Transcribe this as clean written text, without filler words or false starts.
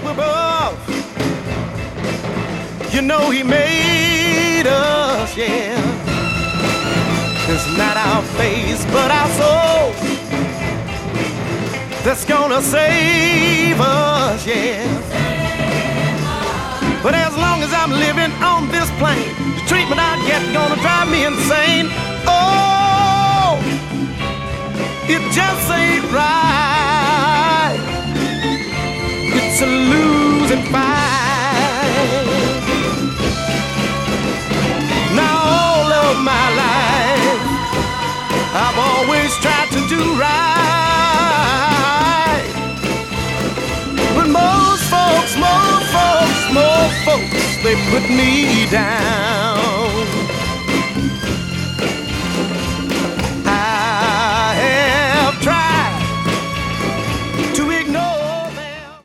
above. You know he made us, yeah. It's not our face, but our soul that's gonna save us, yeah. But as long as I'm living on this plane, the treatment I get gonna drive me insane. Oh, it just ain't right. It's a losing fight. Now all of my life I've always tried to do right, but most folks, they put me down.